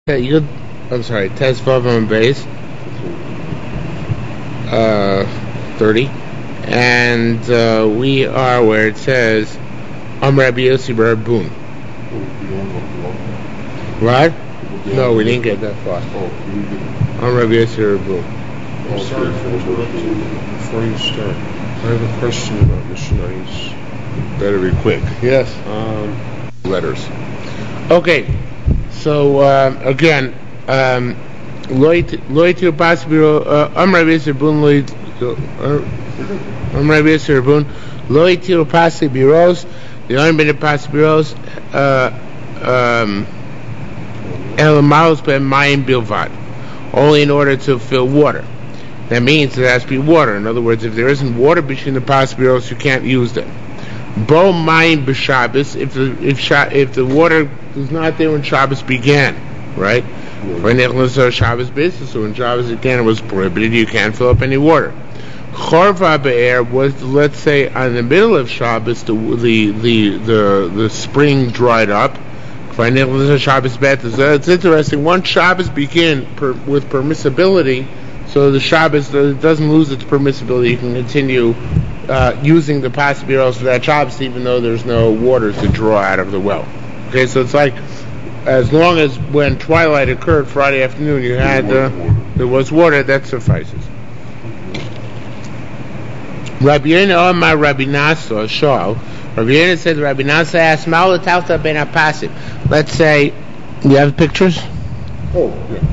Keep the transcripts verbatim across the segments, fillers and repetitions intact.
Okay, you I'm sorry, test five on base, uh, thirty, and uh, we are where it says, I'm Rabbi Yossi Bar Boon. What? No, we didn't get that far. I'm Rabbi Yossi Bar Boon. I'm sorry for interrupting. Before you start, I have a question about Mishnayos. Better be quick. Yes. Um, Letters. Okay. So uh, again, um, loy to pass biro. I'm Rabbi Yossi Boon. Loy. I'm Rabbi Yossi Boon. Loy to pass biros. The only been pass biros. Um. El maus ben mayim bilvad. Only in order to fill water. That means there has to be water. In other words, if there isn't water between the pas biros, you can't use them. Bo mayim b'Shabbos. If the if if the water is not there when Shabbos began, right? When Shabbos basis, so when Shabbos began, it was prohibited. You can't fill up any water. Chorva be'er was, let's say, on the middle of Shabbos, the the the the, the spring dried up. Shabbos bet. It's interesting. Once Shabbos begin per, with permissibility, so the Shabbos doesn't lose its permissibility. You can continue uh, using the pas biros for that Shabbos, even though there's no water to draw out of the well. Okay, so it's like, as long as when twilight occurred Friday afternoon, you had uh, there was water, that suffices. Rabbi Yena Omar Rabbi Nasa Shal. Rabbi Yena said, Rabbi Nasa asked, Ma'ala Talta ben Apasim. Let's say, you have pictures? Oh, yeah.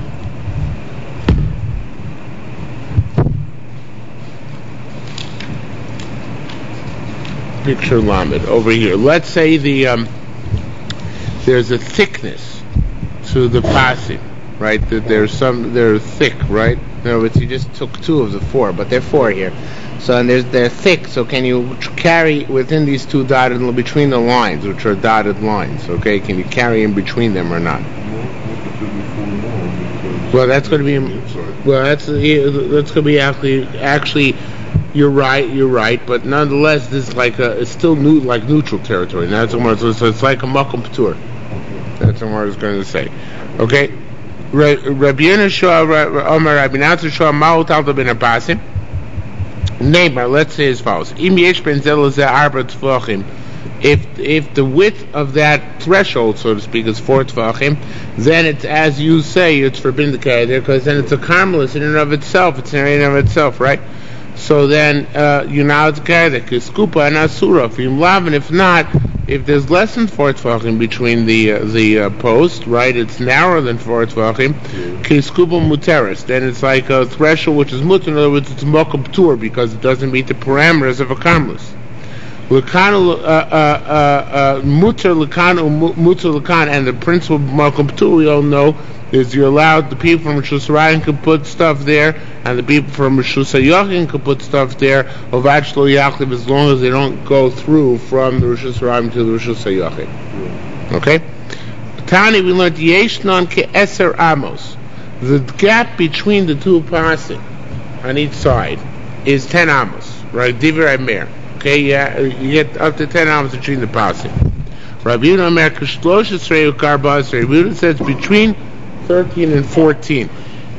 Picture Lamed over here. Let's say the um, there's a thickness to the pasim, right? That there's some they're thick, right? In other words, you just took two of the four, but they're four here. So and there's they're thick. So can you carry within these two dotted between the lines, which are dotted lines? Okay, can you carry in between them or not? Well, that's going to be well. That's that's going to be actually actually. You're right. You're right. But nonetheless, this is like a. It's still new, like neutral territory. That's what so, so it's like a makom patur. That's what I was going to say. Okay. Rabbi Yonah Omar Rabbi Natzer Shua Ma'ut Alta Ben Abasim. Neighbor, let's say as follows: Im yesh ben zelazeh arba tefachim. If if the width of that threshold, so to speak, is four tefachim, then it's as you say, it's forbidden to carry there, because then it's a carmelist in and of itself. It's in and of itself, right? So then uh, you now it's carried kiskupa and asura from lav, and if not, if there's less than four tefachim between the uh, the uh, post, right? It's narrower than four tefachim. Kiskupa muteris, then it's like a threshold which is mutter. In other words, it's mokum tur because it doesn't meet the parameters of a karmelis. Lekanu mutter lekanu mutter lekan, and the principle of mokum tur we all know is you're allowed, the people from Rishus Harayim can put stuff there, and the people from Rishus HaYachim can put stuff there, Ovad Shlo Yachliv, as long as they don't go through from the Rishus Harayim to the Rishus HaYachim. Okay? Tani, we learned Yeshnon Ke'eser Amos. The gap between the two pasim on each side is ten amos, right? Divrei Meir. Okay, yeah, you get up to ten amos between the pasim. Rabbi Yehuda Omer K'shlosh Esrei U'Karba Esrei. Rabbi Yehuda says between thirteen and fourteen.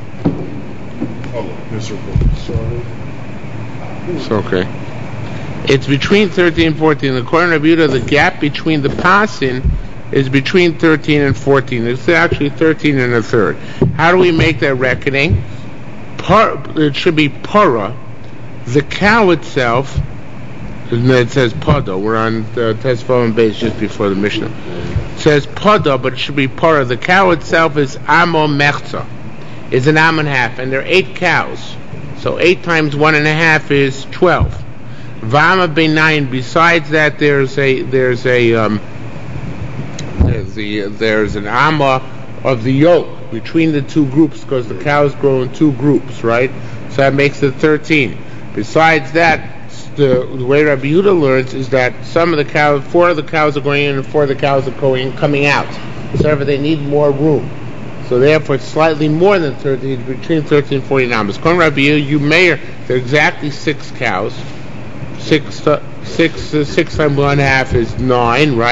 Oh, miserable. Sorry. It's okay. It's between thirteen and fourteen. According to Rabbi Yehuda, the gap between the pasin is between thirteen and fourteen. It's actually thirteen and a third. How do we make that reckoning? Par, it should be para. The cow itself, it says pada. We're on the Tesfah and base just before the Mishnah. It says pada, but it should be para. The cow itself is amo mechza, is an am and a half, and there are eight cows. So eight times one and a half is twelve. Vama benayin. Besides that, there's a there's a um, there's the there's an amma of the yoke between the two groups, because the cows grow in two groups, right? So that makes it thirteen. Besides that, The, the way Rabbi Yehuda learns is that some of the cows, four of the cows are going in and four of the cows are going coming out. So they need more room. So therefore, it's slightly more than thirteen, between thirteen and fourteen amos. Come Rabbi Yehuda, you may, there are exactly six cows. Six, uh, six, uh, six times one and a half is nine, right?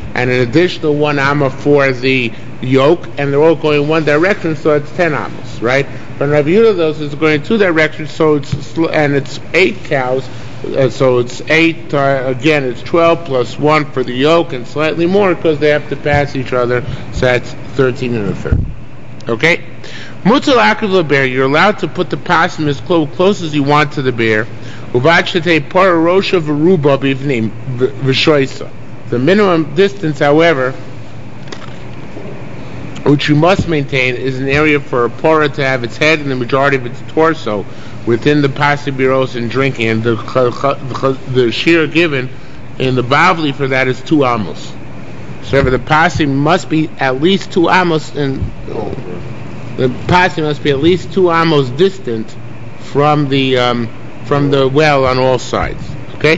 and an additional one amma for the yoke, and they're all going one direction, so it's ten amos, right? But in Rabbi Yehuda, those is going two directions, so it's and it's eight cows, uh, so it's eight. Uh, again, it's twelve plus one for the yoke, and slightly more because they have to pass each other. So that's thirteen and a third. Okay. Mutal akiv bear. You're allowed to put the pasim as close, close as you want to the bear. Uvachete para rosha v'ruba b'ivnim v'shoisa. The minimum distance, however, which you must maintain, is an area for a pora to have its head and the majority of its torso within the pasibiros and drinking, and the, the, the shear given in the bavli for that is two amos. So the pasi must be at least two amos, and the pasi must be at least two amos distant from the um, from the well on all sides. Okay.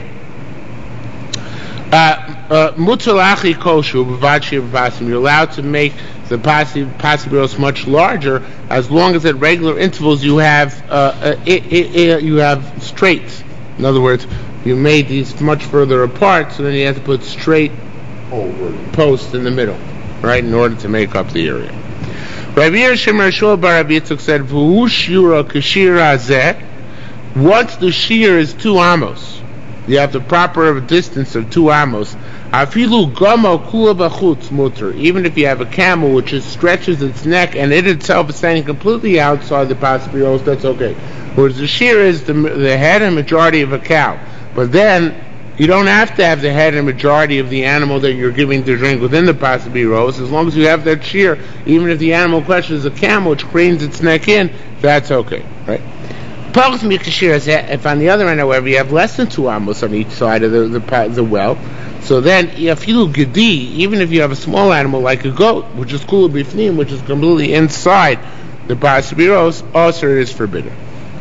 Mutalachi koshu b'vachi b'pasim. You're allowed to make the pasibiros much larger as long as at regular intervals you have uh, uh, it, it, it, you have straights. In other words, you made these much further apart, so then you have to put straight posts in the middle, right, in order to make up the area. Rabbi Yirshim Shmuel bar Rabbi Yitzchak said, "V'hu shira k'shira zeh." Once the shear is two amos, you have the proper distance of two amos. Afilu gamo kula b'chutz muter. Even if you have a camel which is, stretches its neck and it itself is standing completely outside the pasibiros, that's okay. Whereas the shear is the, the head and majority of a cow. But then you don't have to have the head and majority of the animal that you're giving to drink within the pasibiros. As long as you have that shear, even if the animal question is a camel which cranes its neck in, that's okay, right? If on the other end, however, you have less than two amos on each side of the the, the well, so then if you gedi, even if you have a small animal like a goat, which is kula bifnim, which is completely inside the pasibiros, also it is forbidden.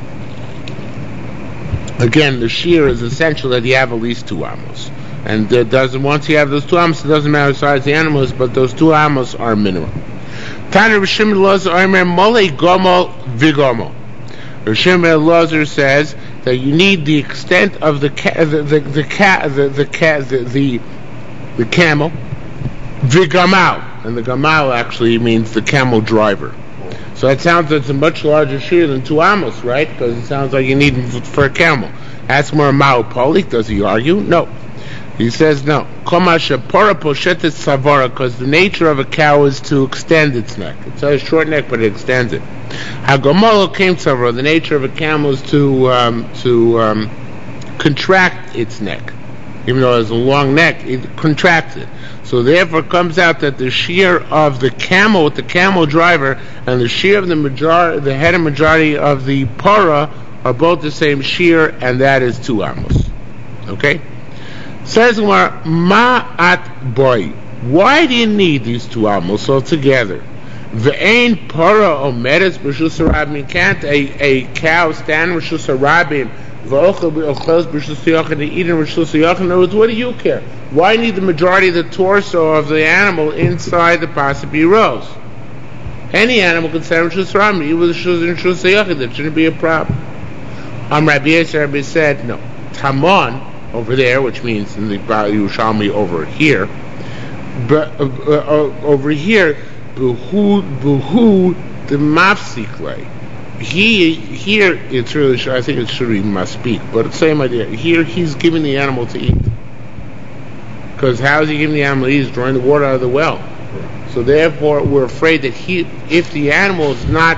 Again, the shear is essential that you have at least two amos, and it doesn't. Once you have those two amos, it doesn't matter the size the animal is, but those two amos are minimum. Tana Rishim Elazar Omer Mole Gomo Vigomo. Rishim Elazar says that you need the extent of the ca- the the the ca- the the, ca- the, the, the camel Vigamal, and the gamal actually means the camel driver. So it sounds like it's a much larger shear than two amos, right? Because it sounds like you need them for a camel. Ask more Mao Polik, does he argue? No. He says no. Because the nature of a cow is to extend its neck. It's a short neck, but it extends it. Hagomolo came savara. The nature of a camel is to um, to um, contract its neck. Even though it has a long neck, it contracts it. So therefore it comes out that the shear of the camel with the camel driver and the shear of the majority, the head and majority of the para are both the same shear, and that is two amos. Okay? Says Umar, Ma'at boy. Why do you need these two amos altogether? Ve'ain para omeres b'shus harabim. Can't a, a cow stand b'shus harabim? V'ochel b'ochel b'shus yachin to eat in b'shus yachin? In other words, what do you care? Why need the majority of the torso of the animal inside the pasibiros? Any animal can stand b'shus harabim. Even with the shus and b'shus yachin, that shouldn't be a problem. Um, Rabbi Yisrael Rabbi said no. Tamon over there, which means in the Yerushalmi over here, but uh, uh, over here, buhu buhu the mafsiklei. He here it's really I think it should be must speak, but the same idea. Here he's giving the animal to eat, because how is he giving the animal to eat? He's drawing the water out of the well. So therefore, we're afraid that he, if the animal is not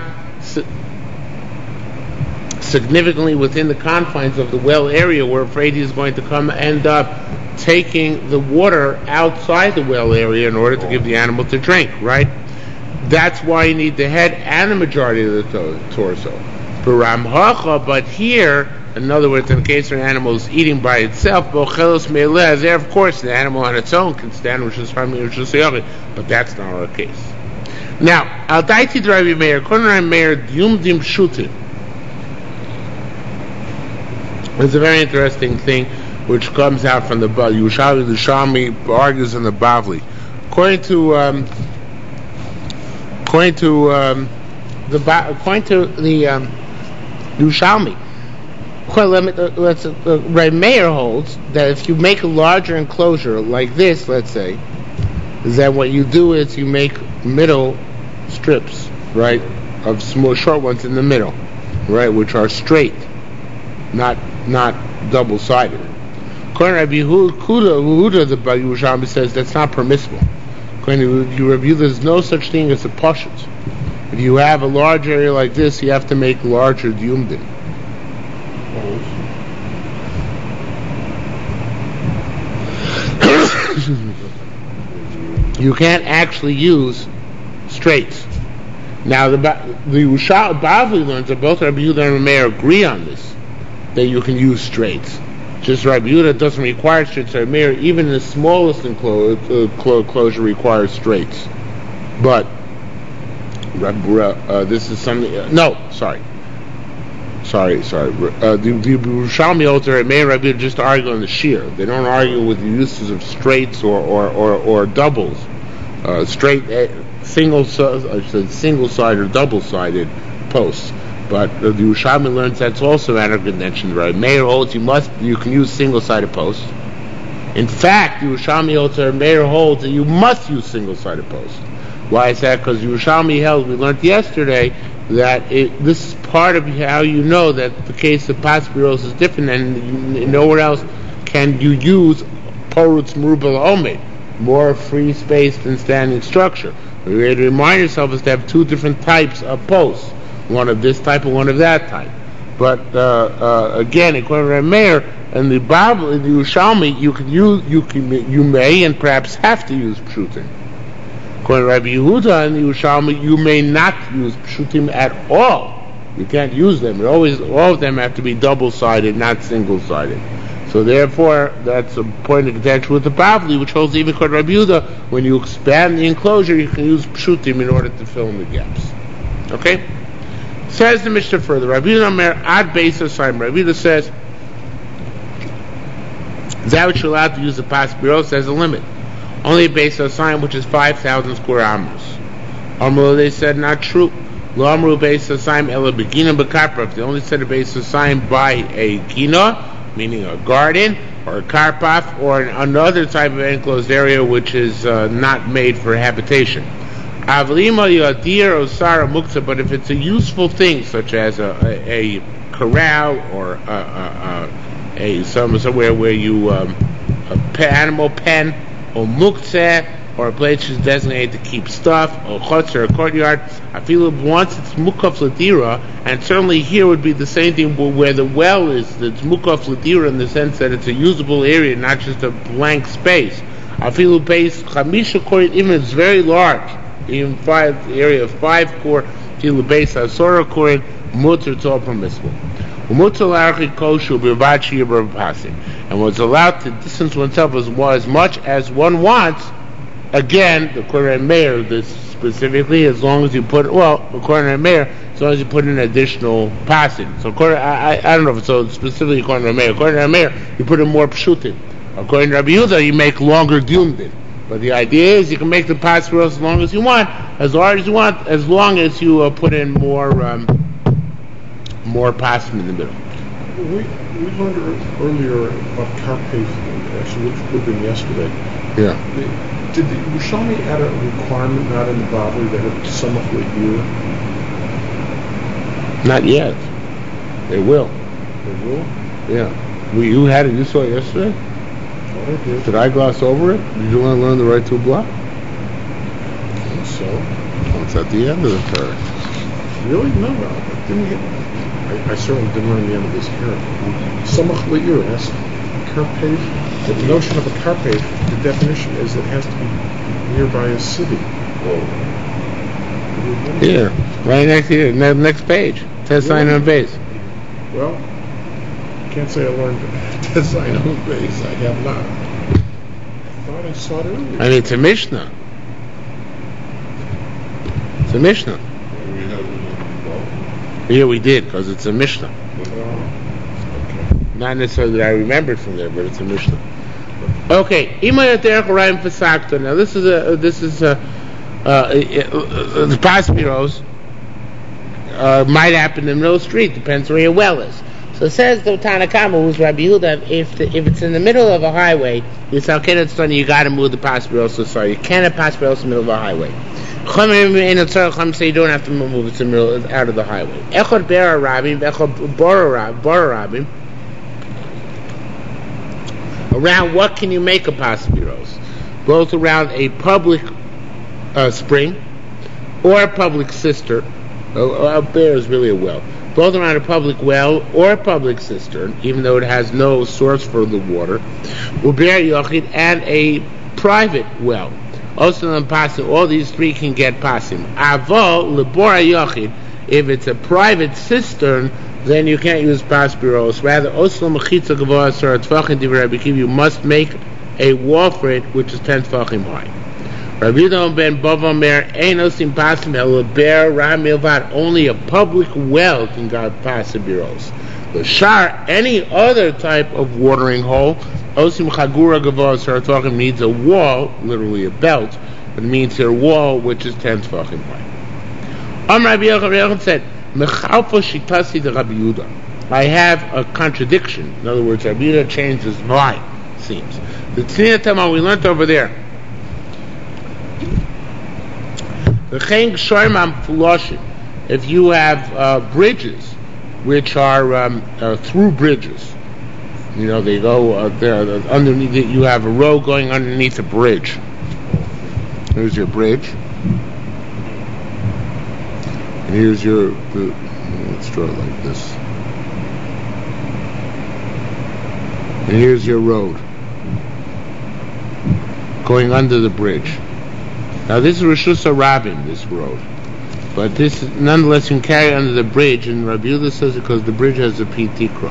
significantly within the confines of the well area, we're afraid he's going to come end up taking the water outside the well area in order to give the animal to drink, right? That's why you need the head and the majority of the to- torso. But here, in other words, in the case of an animal is eating by itself, there, of course, the animal on its own can stand, which is but that's not our case. Now, al daiti Rabbi Meir, Rabbi Meir Yum Dim Shutin. It's a very interesting thing which comes out from the Yerushalmi. The Yerushalmi argues in the Bavli. According to um, according to um, the according to the um, Yerushalmi, let's uh, Rabbi Meir holds that if you make a larger enclosure like this, let's say, is that what you do is you make middle strips, right, of small short ones in the middle, right, which are straight, not not double-sided. According to Rabbi Yehuda, the Yerushalmi says that's not permissible. According to Rabbi Yehuda, there's no such thing as a pashut. If you have a large area like this, you have to make larger diumdin. You can't actually use straights. Now the the Yerushalmi Bavli learns that both Rabbi Yehuda and Meir agree on this, that you can use straights. Just Rabbi Yehuda doesn't require straights. Rabbi Meir, even the smallest enclosure, enclosure requires straights. But uh, this is something. Uh, no, sorry, sorry, sorry. Uh, the the Yerushalmi holds Rabbi Meir and Rabbi Yehuda just argue on the shear. They don't argue with the uses of straights or or or, or doubles. Uh, straight, uh, single, uh, single-sided or double-sided posts. But uh, the Yerushalmi learns that's also out of contention. Right? Meir holds you must, you can use single-sided posts. In fact, the Yerushalmi holds, or Meir holds that you must use single-sided posts. Why is that? Because Yerushalmi held, we learned yesterday that it, this is part of how you know that the case of Pasbiros is different, and you, nowhere else can you use Porutz Merubah Omed, more free space than standing structure. The way to remind yourself is to have two different types of posts, one of this type and one of that type. But uh, uh, again, according to Meir and the Bible, in the Yerushalmi, you can use, you can, you may and perhaps have to use pshutim. According to Rabbi Yehuda and the Yerushalmi, you may not use pshutim at all. You can't use them. It always, all of them have to be double-sided, not single-sided. So therefore, that's a point of contention with the Bavli, which holds even called Rabbi Yehuda, when you expand the enclosure, you can use pshutim in order to fill in the gaps. Okay? Says the Mishnah further, Rabbi Yehuda Omer ad beis hasayim. Rabbi Yehuda says that which you're allowed to use the Pasbiros has a limit. Only a beis hasayim, which is five thousand square amos. Amru, they said, not true. Lo amru beis hasayim ela begina b'karpa. If they only said a beis hasayim by a gina, meaning a garden, or a karpaf, or an, another type of enclosed area which is uh, not made for habitation. Avlima yadir osara muksa, but if it's a useful thing, such as a, a, a corral or a, a, a, a some, somewhere where you um, a pe, animal pen, or muksa, or a place which is designated to keep stuff, or chutz, or a courtyard, I feel once it's mukaf ladira, and certainly here would be the same thing where the well is, it's mukaf ladira in the sense that it's a usable area, not just a blank space. I feel base chamisha korin, even if it's very large, even five area of five core, feel base asora korin, mutter, it's all permissible. And what's allowed to distance oneself as, as much as one wants. Again, according to Meir, this specifically, as long as you put, well, according to Meir, as long as you put in additional passing. So, according, I, I don't know if it's so specifically according to Meir. According to Meir, you put in more pshutim. According to Rabbi Yehuda, you make longer diumdin. But the idea is you can make the pasbiros as long as you want, as large as you want, as long as you uh, put in more um, more passing in the middle. We we learned earlier about carpet, actually, which would have been yesterday. Yeah. The, Did the Yerushalmi add a requirement not in the Bavli that it's some of the year? Not yet. They will. They will? Yeah. Well, you had it, you saw it yesterday? Oh, I did. Did I gloss over it? Did you want to learn the right to a block? I think so. Well, it's at the end of the parak. Really? No, no. I, didn't get, I, I certainly didn't learn the end of this parak. Samach le'ir, that's carpet. The notion of a carpet, the definition is it has to be nearby a city. Here, right next here, next page. Test sign on base. Well, I can't say I learned test sign on base. I have not. I thought I saw it earlier. I mean, it's a Mishnah. It's a Mishnah. Yeah, we did, because it's a Mishnah. Not necessarily that I remembered from there, but it's a Mishnah. Okay, now this is a this is a uh, uh, uh, the Pasbiros uh, might happen in the middle of the street. Depends where your well is. So it says the Tanakama, who's Rabbi Yehuda, if the, if it's in the middle of a highway, you say, okay, that's funny, you got to move the Paspiros. Sorry, you can't have Paspiros in the middle of a highway. Chum say you don't have to move it in the middle, out of the highway. Echad Bera Rabim, Echad Bora Rabim. Around what can you make a Paspiros? Both around a public uh, spring or a public cistern. Uh, up there is really a well. Both around a public well or a public cistern, even though it has no source for the water, and a private well. Also, all these three can get pasim. Avol lebora yochid. If it's a private cistern, then you can't use paspiros. Rather, oslam mechitza gavoa sar tvachim divrei Rabbi Akiva. You must make a wall for it, which is ten tvachim high. Rabbi Yehuda ben Bava Mer ain't osim pasim el ber ram milvad. Only a public well can get pasibiros. The shar, any other type of watering hole, osim chagura gavoa sar tvachim, needs a wall, literally a belt, but it means a wall which is ten tvachim high. Am Rabbi Yochanan said, "Mechalfa shitasi de Rabbi Yehuda." I have a contradiction. In other words, Rabbi Yehuda changed his mind. Seems the Tzniya Tamar we learned over there. If you have uh, bridges, which are um, uh, through bridges, you know they go uh, there underneath it. You have a road going underneath a bridge. Here's your bridge, and here's your. The, let's draw it like this. And here's your road going under the bridge. Now this is Rishus HaRabim, this road, but this is, nonetheless you can carry under the bridge, and Rabbi Yehuda says because the bridge has a pitikra.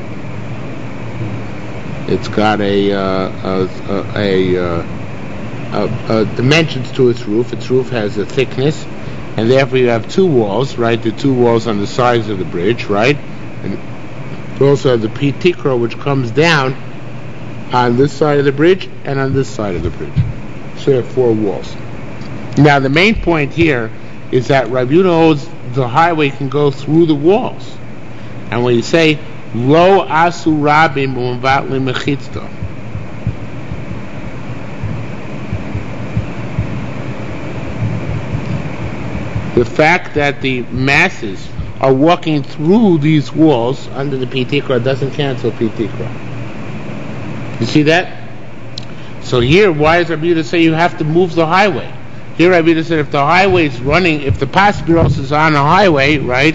It's got a uh, a, a, a, a, a dimensions to its roof. Its roof has a thickness, and therefore you have two walls, right? The two walls on the sides of the bridge, right? And you also have the pitikra, which comes down on this side of the bridge and on this side of the bridge. So you have four walls. Now the main point here is that Rabbi Yehuda holds the highway can go through the walls, and when you say lo asu rabim u'mvat lemechitzta, the fact that the masses are walking through these walls under the pitikra doesn't cancel pitikra. You see that? So here, why does Rabbi Yehuda say you have to move the highway? Here Rabbi Yehuda said if the highway is running, if the Paspiros is on a highway, right,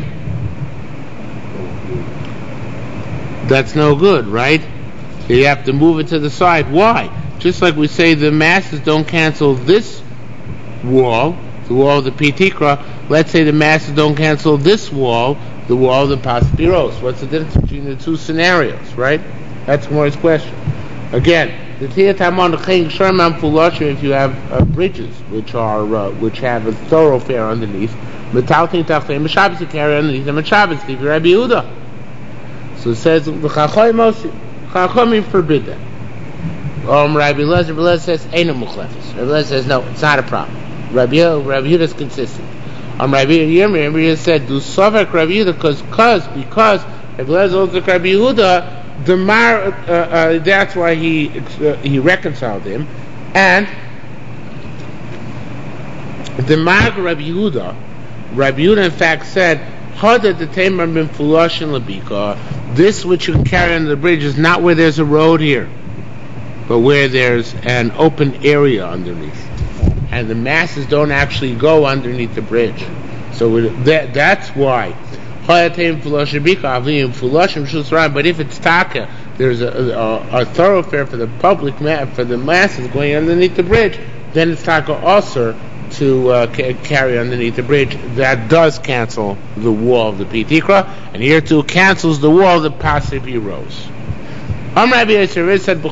that's no good, right? You have to move it to the side. Why? Just like we say the masses don't cancel this wall, the wall of the Pitikra, let's say the masses don't cancel this wall, the wall of the Paspiros. What's the difference between the two scenarios, right? That's Gemara's question. Again, the Tiyatamon Sharman Fulashim, if you have uh, bridges which are uh, which have a thoroughfare underneath, Metaltin Tachem Shabbos carry underneath them, Shabbos leave Rabbi Yehuda. So it says the Chachamim forbid that. Um, Rabbi Lezer, Rabbi Lezer says Eino Muchlefes. Rabbi Lezer says no, it's not a problem. Rabbi Yehuda, Rabbi Yehuda is consistent. Um, Rabbi Yirmiyah, Rabbi Yehuda said do Sovek Rabbi Yehuda because because because Rabbi Lezer holds like Rabbi Yehuda. The Mar, uh, uh, that's why he uh, he reconciled him, and the Mar Rabbi Yehuda, Rabbi Yehuda in fact said, "Hada the Tamer bin Fulashin Labika." This which you can carry under the bridge is not where there's a road here, but where there's an open area underneath, and the masses don't actually go underneath the bridge. So it, that that's why. But if it's taka, there's a, a, a thoroughfare for the public, for the masses going underneath the bridge, then it's taka also to uh, ca- carry underneath the bridge. That does cancel the wall of the Pitikra, and here too cancels the wall of the Pasibiros. Am Rabbi Yisrael said,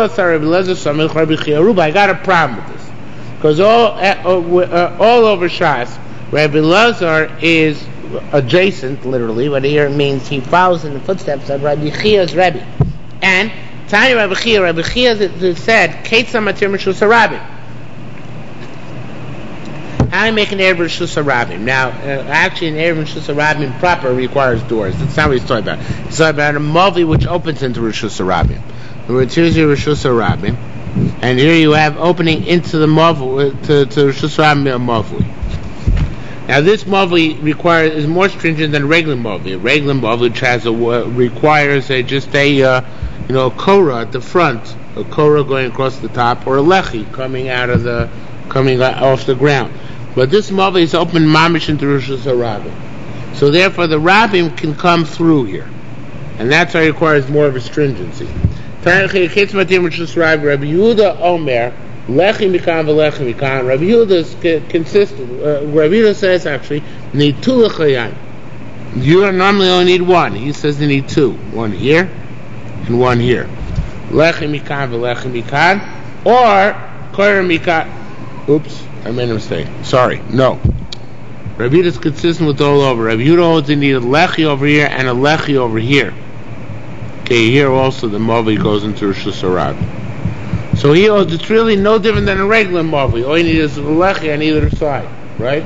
I got a problem with this, because all uh, all over Shas, Rabbi Lazar is adjacent, literally, but here it means he follows in the footsteps of Rabbi Chia's Rebbe. And Tanya Rabbi Chia, Rabbi Chia said, Ketzam Matir Mishus HaRabim. how do you make an Erev Rishus HaRabim? Now, uh, actually, an Erev Rishus HaRabim proper requires doors. That's not what he's talking about. He's talking about a Mavi which opens into Rishus HaRabim. In other words, here's your Rishus HaRabim, and here you have opening into the Mavi, to, to Rishus HaRabim Mavi. Now, this Mavi requires, is more stringent than a regular Mavi. A regular Mavi which has a, uh, requires a, just a, uh, you know, a Korah at the front, a Korah going across the top, or a Lechi coming out of the, coming off the ground. But this Mavi is open mamish into Rishus HaRabim. So therefore the Rabbim can come through here. And that's why it requires more of a stringency. Rabbi Yehuda Omer, Lechi Mikan v'Lechi Mikan. Rabbi Yehuda is consistent. Uh, Rabbi Yehuda says actually, need two Lechayan. You normally only need one. He says you need two. One here, and one here. Lechi Mikan v'Lechi Mikan, or Korah Mikan. Oops. I made a mistake. Sorry. No. Rabbi Yehuda is consistent with all over. Rabbi Yehuda holds you need a lechi over here and a lechi over here. Okay, here also the mavi goes into Rishus HaRabim. So he holds it's really no different than a regular mavi. All you need is a lechi on either side, right?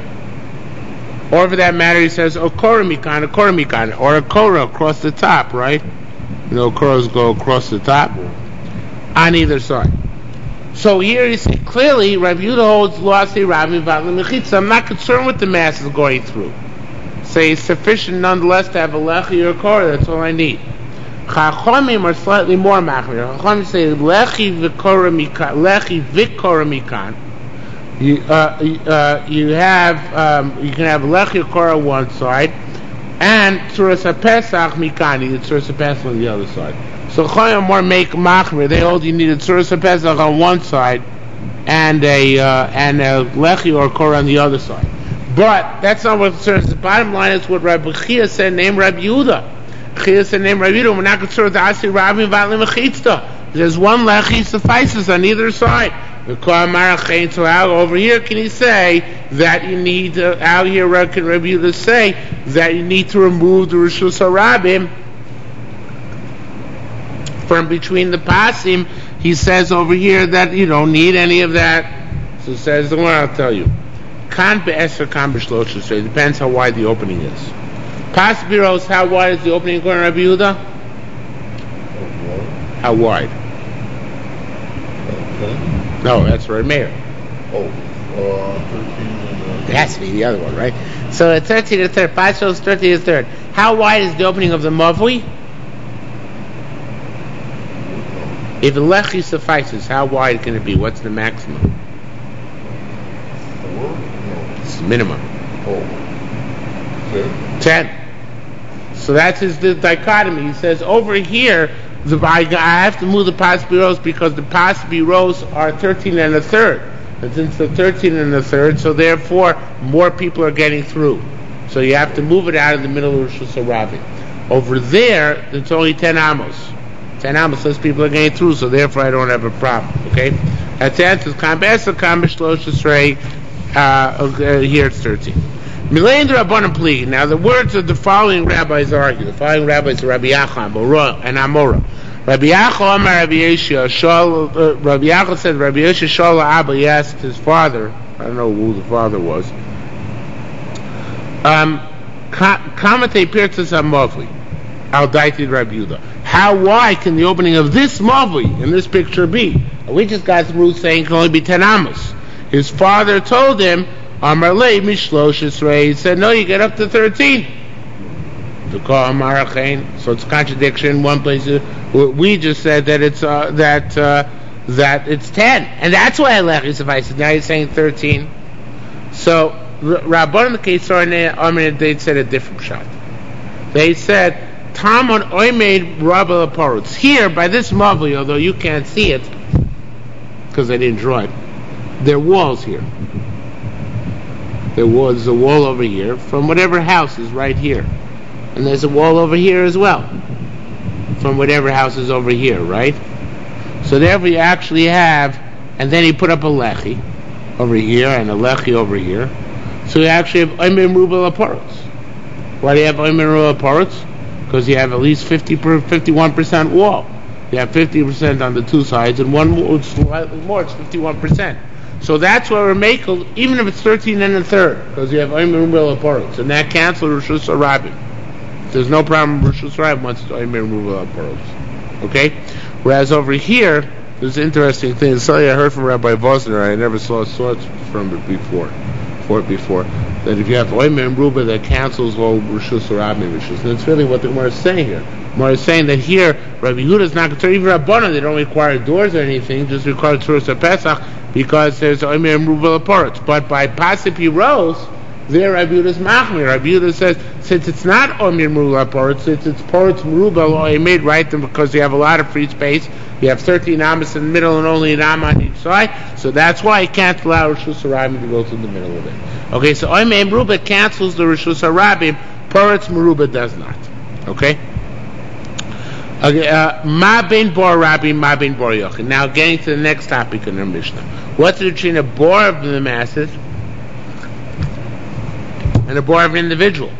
Or for that matter, he says, oh, korah mikan, a korah mikan, or a korah across the top, right? You know, korahs go across the top on either side. So here you see clearly Rabbi Yehuda holds loasi Rabbi Vatli Mechitza. I'm not concerned with the masses going through. Say it's sufficient nonetheless to have a lechi or a korah. That's all I need. Chachamim are slightly more machmir. Chachamim say lechi v'korah mikan, lechi v'korah mikan. You uh, uh, you have um, you can have lechi or korah on one side, and tzuras haPesach mikan. You get tzuras haPesach on the other side. So Chayim more make machmir. They hold you need a tzuras haPesach on one side and a uh, and a lechi or korah on the other side. But that's not what concerns. The bottom line is what Rabbi Chia said. Name Rabbi Yehuda. Chia said name Rabbi Yehuda. We're not concerned with the Asi Rabbi Vatli Mechitza. There's one lechi suffices on either side. The Kohamar So how over here can he say that you need to, out here can Rabbi Yehuda say that you need to remove the Rishus HaRabim from between the pasim? He says over here that you don't need any of that. So says the one I'll tell you. Kan be'eser kan b'shlosh. So it depends how wide the opening is. Pas biros, how wide is the opening according to Rabbi Yehuda? How wide? Okay. No, that's Rabbi Meir. Oh, uh, thirteen and, uh, It has to be the other one, right? So it's thirteen to third. Pas biros, thirteen to third. How wide is the opening of the mavui? If the lechi suffices, how wide can it be? What's the maximum? Four? No. It's the minimum. Oh. Ten? Ten. So that's his the dichotomy. He says over here, the, I, I have to move the pas biros because the pas biros are thirteen and a third. And since they're thirteen and a third, so therefore more people are getting through. So you have to move it out of the middle of Rishus HaRabim. Over there, it's only ten amos. Ten amos, less people are getting through, so therefore I don't have a problem. Okay? That's the answer. Kambesa, Kambishlosh, uh here it's thirteen. Milander Rabbanim Pli. Now the words of the following rabbis argue. The following rabbis are Rabbi Yacham, Bora, and Amora. Rabbi Yacham, Amar Rabbi Yeshua, Shal, uh, Rabbi Yacham said, Rabbi Yeshua Shal Abba, he asked his father, I don't know who the father was, um, Kamate Pirtzas HaMavli, Al Daitid Rabbi Yehuda. How wide can the opening of this Mavli in this picture be? We just got through saying it can only be ten amos. His father told him, Amar Lei Mishlosh Yisrei. He said, no, you get up to thirteen. So it's a contradiction. One place we just said that it's uh, that uh, that it's ten, and that's why lechi suffices. Now you're saying thirteen. So Rabbanan Keisar they said a different shot. They said Tamon Oimed Rabba Parutz. Here by this mavli, although you can't see it because I didn't draw it, there are walls here. There was a wall over here from whatever house is right here. And there's a wall over here as well. From whatever house is over here, right? So therefore you actually have, and then he put up a lechi over here and a lechi over here. So you actually have Omer Rubel Aparos. Why do you have Omer Rubel Aparos? Because you have at least fifty per, fifty-one percent wall. You have fifty percent on the two sides and one more, slightly more, it's fifty-one percent. So that's why we're making, even if it's thirteen and a third, because you have Omer Ruba Laporot. So that cancels Rishus Harabim. There's no problem with Rishus Harabim once it's Omer Ruba Laporot. Okay? Whereas over here, there's an interesting thing. Something I heard from Rabbi Vosner, I never saw thoughts from it before, for it before, that if you have Omer and Ruba, that cancels all Rishus Harabim Rishus. And that's really what the Gemara is saying here. The Gemara is saying that here, Rabbi Yehuda is not concerned, even Rabbanan, they don't require doors or anything, just require Tzuras Pesach, because there's Omer and Ruba Laporot. But by Pasip Rose, there Rabbi Yehuda is Machmir. Rabbi Yehuda says, since it's not Omer and Ruba Laporot, since it's Porot's Ruba made right, because you have a lot of free space, you have thirteen Amos in the middle and only an Am on each side, so that's why you can't allow Rishus Harabim to go through the middle of it. Okay, so Omer and Ruba cancels the Rishus Harabim, Porot's Meruba does not. Okay? Okay, uh, Ma ben Bor Rabbi, Ma ben Bor Yochid. Now getting to the next topic in our Mishnah. What's the between a bor of the masses and a bor of an individual?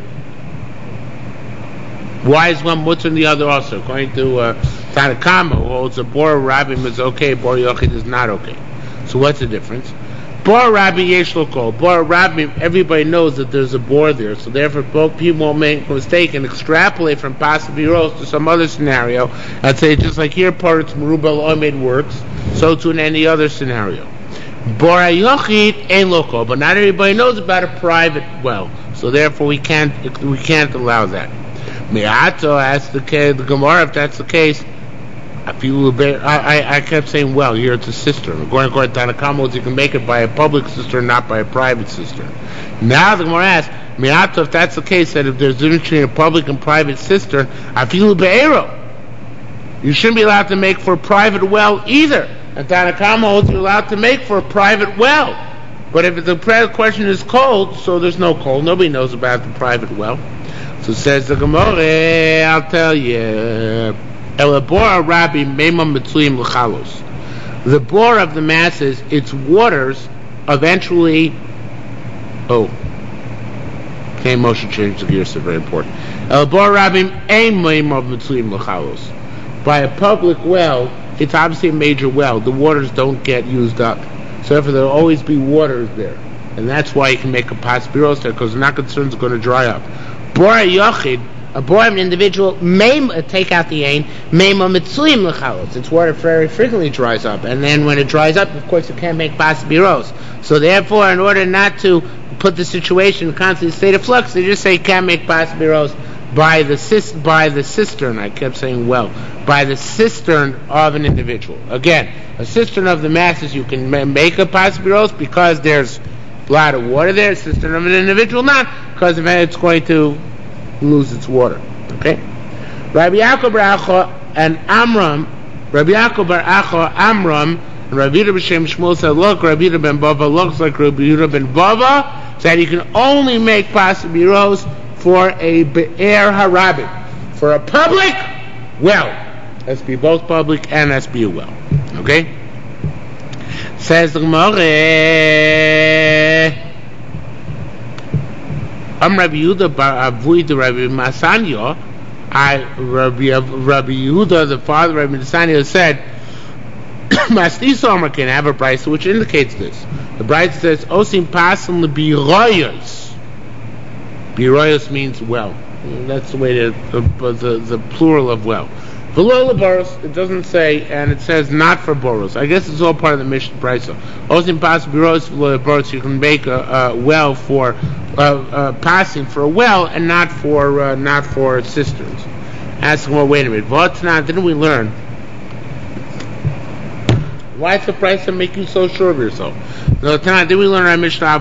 Why is one mutter and the other also? According to uh, Tanakama, who holds a bor of Rabbi is okay, bor Yochid is not okay. So what's the difference? Bor Rabbi yesh lo kol. Bor Rabbi, everybody knows that there's a bor there, so therefore both people won't make a mistake and extrapolate from Pasuk Rose to some other scenario and say just like here, Paritz Merubal Omed works, so too in any other scenario. Bor Yochid ain't lo kol, but not everybody knows about a private well, so therefore we can't we can't allow that. Me'ato asked the the Gemara if that's the case. I feel I, I, I kept saying, well, here it's a cistern. According to Tanakamos, you can make it by a public cistern, not by a private cistern. Now the Gemara asks, Miato, if that's the case, that if there's a difference between a public and private cistern, I feel be'ero. You shouldn't be allowed to make for a private well either. And Tanakamos, you're allowed to make for a private well. But if the question is cold, so there's no cold. Nobody knows about the private well. So says the Gemara, I'll tell you. The bor of the masses, its waters eventually. Oh, okay, Moshe changed the gears, so very important. By a public well, it's obviously a major well. The waters don't get used up, so therefore there will always be waters there, and that's why you can make a paspiros there, because they're not concerned it's going to dry up. Bor yochid. A bor of an individual may take out the ain, may mitzuyim lechalos. Its water very frequently dries up, and then when it dries up, of course, you can't make paspiros. So therefore, in order not to put the situation in constant state of flux, they just say you can't make paspiros by the cis, by the cistern. I kept saying well, by the cistern of an individual. Again, a cistern of the masses you can make a paspiros because there's a lot of water there. A cistern of an individual not, because if it's going to lose its water. Okay? Rabbi Yaakov bar Acha and Amram, Rabbi Yaakov bar Acha, Amram, and Rabbi Yehuda b'Shem Shmuel said, look, Rabbi Yehuda ben Bava looks like Rabbi Yehuda ben Bava, said you can only make paspiros for a be'er harabim, for a public well. Has to be both public and has to be a well. Okay? Says the Gemara, I'm Rabbi Yehuda bar Avui to Rabbi Masanyo. I Rabbi Rabbi Yehuda, the father of Rabbi Masanyo, said, Masti Somer can have a brayso which indicates this. The brayso says, Osim pasim lebiroyos. Biroyos means well. That's the way to the, the, the plural of well. V'lo lebaros, it doesn't say, and it says not for boros. I guess it's all part of the Mishnah brayso. Osim pasim biroyos v'lo lebaros. You can make a, a well for Uh, uh, passing for a well and not for uh, not for cisterns. Ask them, well, wait a minute. What's not? Didn't we learn? Why is the price of making you so sure of yourself? No, tonight did we learn our Mishnah?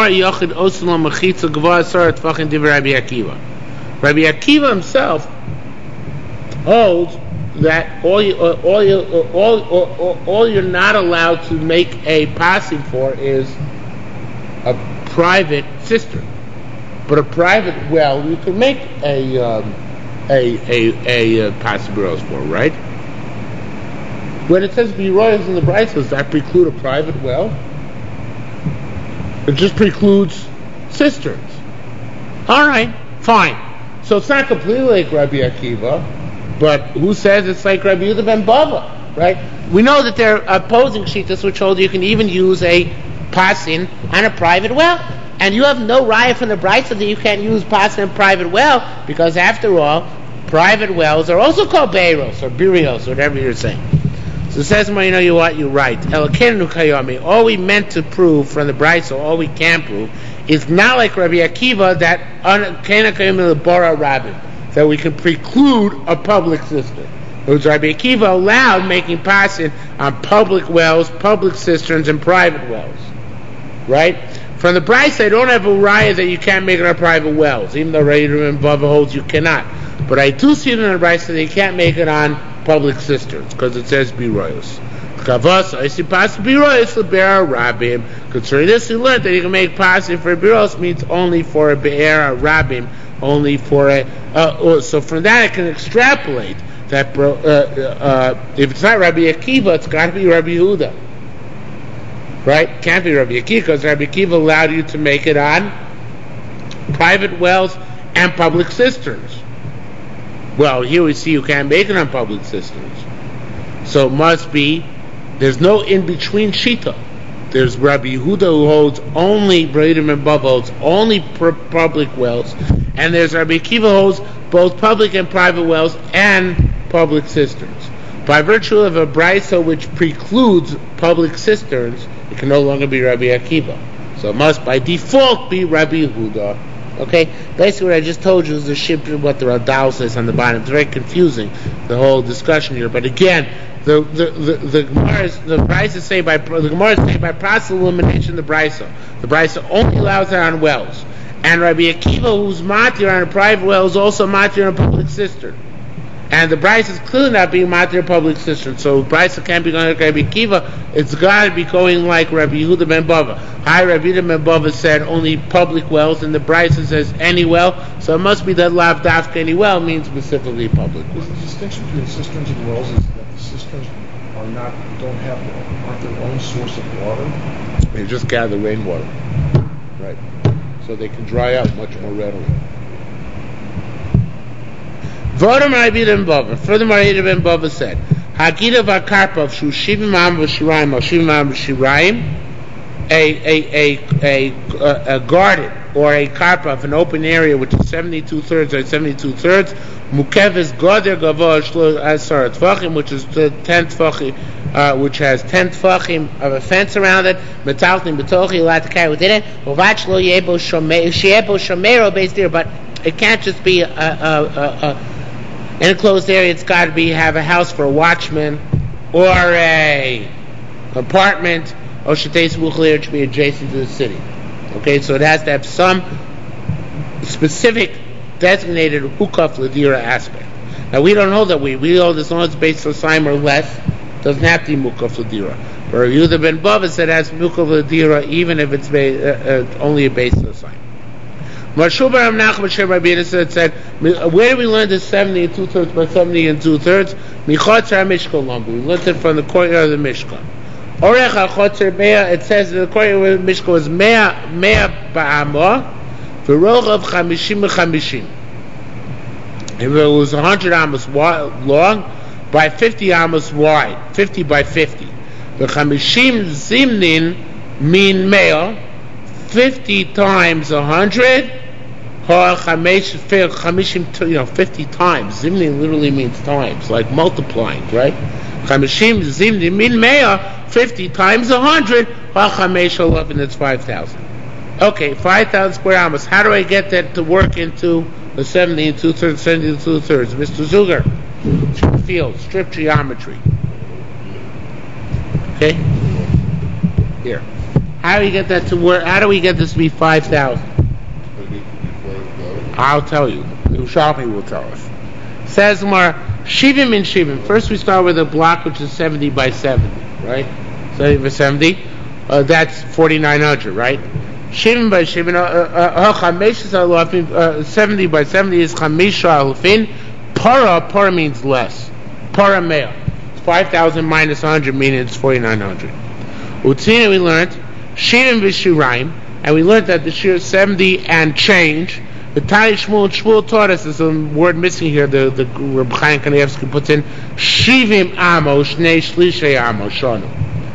Rabbi Akiva himself holds that all you, uh, all, you, uh, all, all, all you're not allowed to make a passing for is a private cistern, but a private well you can make a um, a a a, a paspiros for, right? When it says biroyos in the brayso, does that preclude a private well? It just precludes cisterns. All right, fine. So it's not completely like Rabbi Akiva, but who says it's like Rabbi Yehuda ben Bava, right? We know that they're opposing shittas which hold you can even use a pasin on a private well. And you have no raya from the brisa that you can't use pasin on a private well, because after all, private wells are also called beiros or birios, whatever you're saying. So it says, well, you know you what, you're right. All we meant to prove from the brisa, all we can prove, is not like Rabbi Akiva that that we can preclude a public cistern. Because Rabbi Akiva allowed making pasin on public wells, public cisterns, and private wells. Right? From the brisa, I don't have a raya that you can't make it on private wells, even though Rabbi and Bava holds you cannot. But I do see it in the brisa that you can't make it on public cisterns, because it says biroyos. Kavasa, I see pasin biroyos lebe'er rabim. Concerning this, we learned that you can make pasin for biroyos means only for a be'er rabim, only for a. Uh, so from that, I can extrapolate that uh, uh, if it's not Rabbi Akiva, it's got to be Rabbi Yehuda, right? Can't be Rabbi Akiva, because Rabbi Akiva allowed you to make it on private wells and public cisterns. Well, here we see you can't make it on public cisterns. So it must be, there's no in-between shita. There's Rabbi Yehuda who holds only, Bradim and Bava holds only pr- public wells, and there's Rabbi Akiva who holds both public and private wells and public cisterns. By virtue of a brisa which precludes public cisterns, it can no longer be Rabbi Akiva. So it must by default be Rabbi Yehuda. Okay, basically what I just told you is the ship, what the Radal says on the bottom. It's very confusing, the whole discussion here. But again, the the the, the Gemara is, the brisa say by the Gemara say by process of elimination the brisa. The brisa only allows it on wells, and Rabbi Akiva, who's matir on a private well, is also matir on a public cistern. And the brisa is clearly not being matir on a public cistern. So brisa can't be going like Rabbi Akiva. It's got to be going like Rabbi Yehuda ben Bava. Hi, Rabbi Yehuda ben Bava said only public wells, and the brisa says any well. So it must be that lav dafka any well means specifically public wells. The distinction between cisterns and wells is that the cisterns are not, don't have, aren't their own source of water. They just gather rainwater, right? So they can dry out much more readily. Furthermore, Rabbi Yehuda ben Bava. Furthermore, Rabbi Yehuda ben Bava said, Hagida v'karpav shu shivim am v'shirayim or shivim am v'shirayim. A a a a a garden or a karpav, an open area which is seventy-two thirds or seventy-two thirds, mukeves goder gavoa shlo asar tfachim, which is ten tfachim, uh, which has ten tfachim of a fence around it. Metaltim betochi, allowed to carry within it. Uvach lo yebo shomer shiebo shomero based there, but it can't just be a, a, a, a an enclosed area. It's got to be have a house for a watchman or a apartment. Or Shetei Smuch to be adjacent to the city. Okay, so it has to have some specific designated hukaf ladira aspect. Now we don't know that we we hold as long as it's based on Saim or less, doesn't have to be mukaf ladira. But Rabbi Yehuda ben Bava said it has mukaf ladira even if it's ba- uh, uh, only a base on Saim. Marshu bar Nachman Shem Rabbi Yehuda said, where do we learn this seventy and two thirds by seventy and two thirds? Michatzer Mishkan Lambu. We learned it from the courtyard of the Mishkan. Orech HaChotzer Mea, it says that the courtyard of the Mishkan was Mea, Mea Ba'amah, V'rochav Chamishim Chamishim. It was one hundred amos long by fifty amos wide, fifty by fifty. The Chamishim Zimnin mean Mea, fifty times one hundred, Ha Chamishim, you know, fifty times. Zimnin literally means times, like multiplying, right? Chamishim Zimnin mean Mea, fifty times a hundred, Chamesh eleven, that's five thousand. Okay, five thousand square amos. How do I get that to work into the seventy and two thirds, seventy and two thirds? Mister Zuger, field, strip geometry. Okay? Here. How do you get that to work? How do we get this to be five thousand? I'll tell you. The Ushalmi will tell us. Says Mar, Shivim in Shivim. First we start with a block which is seventy by seventy, right? seventy by seventy, uh, that's forty-nine hundred, right? Shivim by Shivim, uh, uh, seventy by seventy is Chamisha Alufin. Para, para means less. Para mea. It's five thousand minus one hundred, meaning it's forty-nine hundred. Utzina we learned, Shivim v'shiraim, and we learned that the shir is seventy and change. The Tani Shmuel, Shmuel taught us, there's a word missing here, the, the Reb Chaim Kanievsky puts in, Shivim amo, shnei shlishay amo, shonu.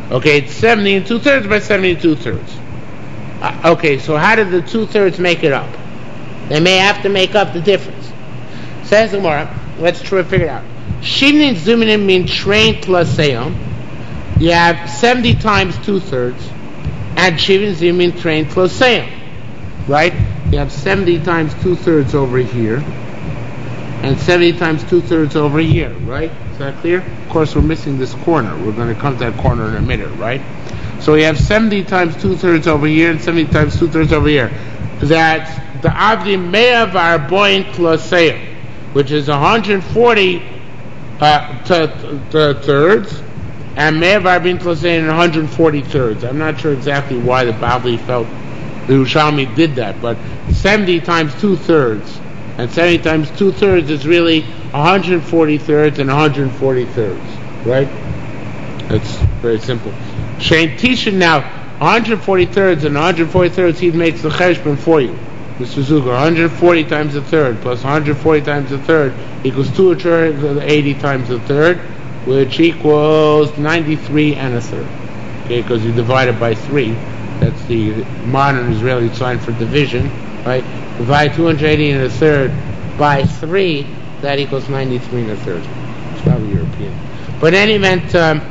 Okay, it's seventy and two thirds by seventy and two thirds. Uh, okay, so how did the two thirds make it up? They may have to make up the difference. Says the Gemara, let's try to figure it out. Shivnin zuminim min train tlaseyom. You have seventy times two thirds, and shivnin zumin train tlaseyom. Right? You have seventy times two thirds over here, and seventy times two thirds over here. Right? Is that clear? Of course, we're missing this corner. We're going to come to that corner in a minute. Right? So we have seventy times two thirds over here, and seventy times two thirds over here. That's the Avdi Me'av Arboin Tlaseyom, which is one hundred forty uh, t- t- thirds, and Me'av Arboin Tlaseyom one hundred forty thirds. I'm not sure exactly why the Bavli felt the Yerushalmi did that, but seventy times two thirds, and seventy times two thirds is really one hundred forty thirds and one hundred forty thirds, right? That's very simple. Shein Tisha now, one hundred forty thirds and one hundred forty thirds, he makes the cheshbon for you. Mister Zuger, one hundred forty times a third plus one hundred forty times a third equals two hundred eighty times a third, which equals ninety-three and a third. Okay, because you divide it by three. That's the modern Israeli sign for division, right? Divide two hundred eighty and a third by three, that equals ninety-three and a third. It's probably European. But in any event, um,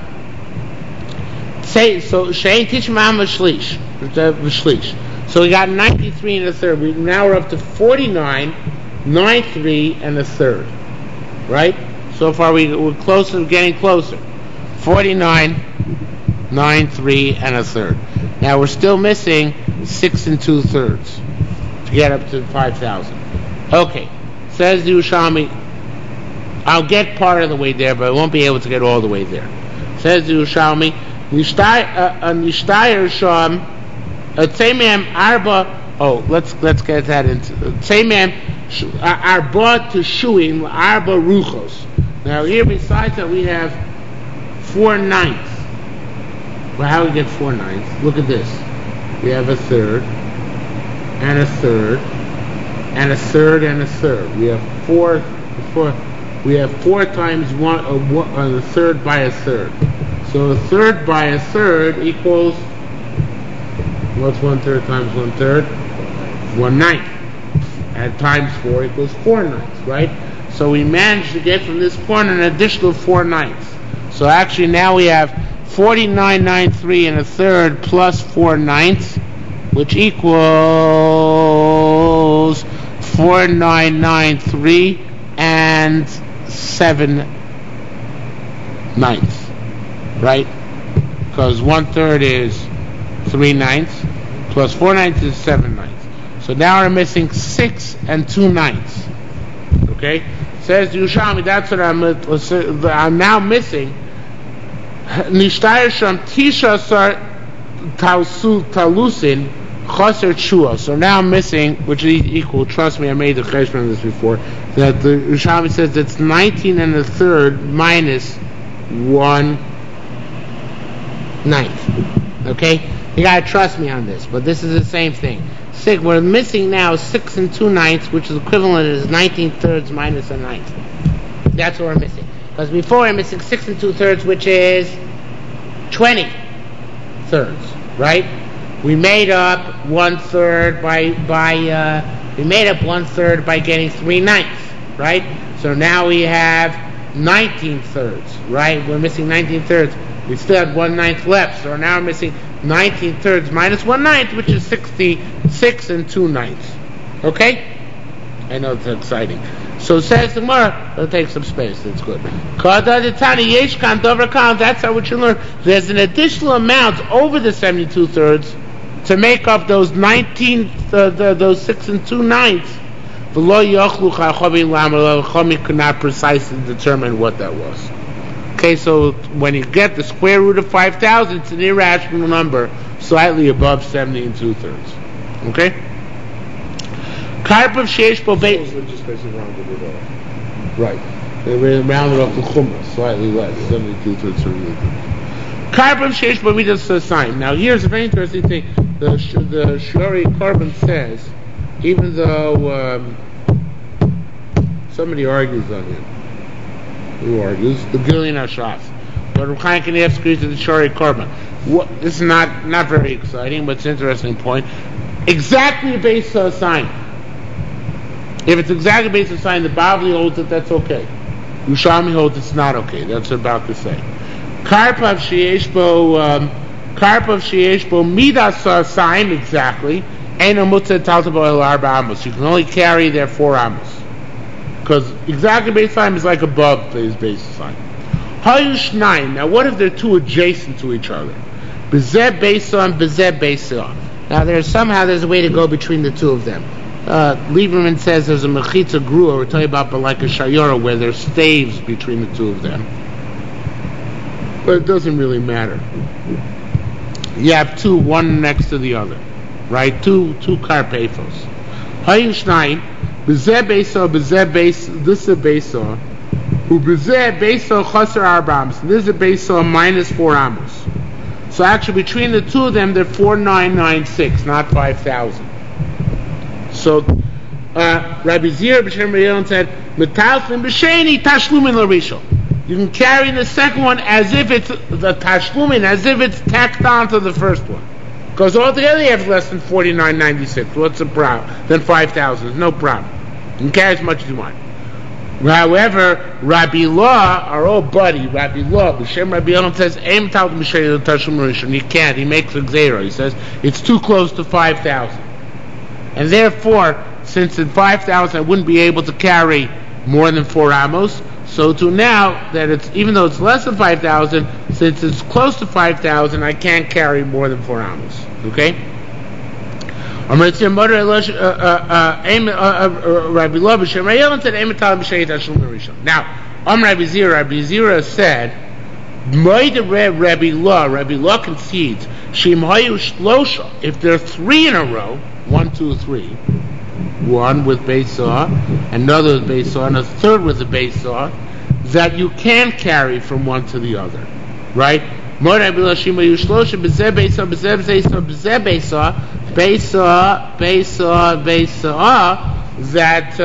say, so, Shein Tishmam V'Shlish. V'Shlish. So we got ninety-three and a third. We, now we're up to forty-nine, ninety-three and a third. Right? So far we, we're closer, getting closer. forty-nine, ninety-three and a third. Now we're still missing six and two thirds to get up to five thousand. Okay. Says the Yerushalmi, I'll get part of the way there, but I won't be able to get all the way there. Says the Yerushalmi, Nishtayr Sham, Tzeimem Arba. Oh, let's let's get that into Tzeimem Arba to Shuim Arba Ruchos. Now here, besides that, we have four ninths. Well, how do we get four ninths? Look at this. We have a third, and a third, and a third, and a third. We have four, four. We have four times one, a, one, a third by a third. So a third by a third equals, what's one third times one third? One ninth. And times four equals four ninths, right? So we managed to get from this corner an additional four ninths. So actually now we have forty-nine ninety-three and a third plus four ninths, which equals forty-nine ninety-three and seven ninths. Right? Because one third is three ninths, plus four ninths is seven ninths. So now we're missing six and two ninths. Okay? Says Yerushalmi, that's what I'm, I'm now missing. Nishtayr Sham Tisha Sar Talusin Chaser Chua. So now I'm missing, which is equal, trust me, I made the cheshbon on this before, that the Yerushalmi says it's nineteen and a third minus one ninth. Okay? You gotta trust me on this, but this is the same thing. Six, we're missing now six and two ninths, which is equivalent is nineteen thirds minus a ninth. That's what we're missing. Because before we're missing six and two thirds, which is twenty thirds, right? We made up one third by by uh, we made up one third by getting three ninths, right? So now we have nineteen thirds, right? We're missing nineteen thirds. We still have one ninth left, so now we're missing nineteen thirds minus one ninth, which is sixty-six and two ninths. Okay? I know it's exciting. So says the Gemara, it'll take some space, that's good. That's how we should learn. There's an additional amount over the seventy-two thirds to make up those nineteen, uh, the, those six and two ninths. The Chachamim could not precisely determine what that was. Okay, so when you get the square root of five thousand, it's an irrational number, slightly above seventy and two thirds. Okay? Karp of Sheish Bovei. They just basically rounded it off. Right. They rounded off the Chumrah, slightly less, seventy-two thirds. Karp of Sheish Bovei does the sign. Now, here's a very interesting thing. The the Shori Korban says, even though um, somebody argues on it. Who argues? The Gillian Hashaf. But Reb Chaim Kanievsky agrees to the Shari Korban. What, this is not, not very exciting, but it's an interesting point. Exactly a base uh, sign. If it's exactly based on a sign, the Bavli holds that that's okay. Yerushalmi holds it's not okay. That's what I'm about to say. Karpav Shieshbo, um, Karpav Shieshbo Midas uh, sign, exactly. Eino Mutzah Taltabo El Arba Amos. You can only carry their four Amos. Because exactly base sign is like above his base sign. Hayush nine. Now, what if they're two adjacent to each other? Bezeh Beison, Bezeh Beison. Now, there's somehow there's a way to go between the two of them. Uh, Lieberman says there's a mechitza grua. We're talking about but like a shayora where there's staves between the two of them. But it doesn't really matter. You have two, one next to the other, right? Two, two karpefos. Hayush nine. Bezeh Beison, Bezeh Beison. This is a Beison. Who Bezeh Beison chaser arba amos. This is a Beison minus four amos. So actually, between the two of them, they're four nine nine six, not five thousand. So, uh, Rabbi Zira b'Shem Rayon said, "Metalfin b'Sheni tashlumin l'rishon." You can carry the second one as if it's the tashlumin, as if it's tacked on to the first one, because altogether you have less than forty nine ninety six. What's the problem? Then five thousand, no problem. You can carry as much as you want. However, Rabbi Law, our old buddy, Rabbi Law, B'Shem Rabbi Yonah says, "Aim tal b'Sheni tashlumin l'rishon." You can't. He makes a zero. He says it's too close to five thousand. And therefore, since in five thousand I wouldn't be able to carry more than four amos, so to now that it's, even though it's less than five thousand, since it's close to five thousand, I can't carry more than four amos. Okay? Rabbi Lo b'Shem Rayel said, now, Am Rabbi Zira, Rabbi Zira said, Rabbi Lo, Rabbi Lo concedes, if there are three in a row, one, two, three, one with base saw, another with base saw, and a third with a base saw, that you can carry from one to the other, right? Base saw, base saw, base saw, base saw, that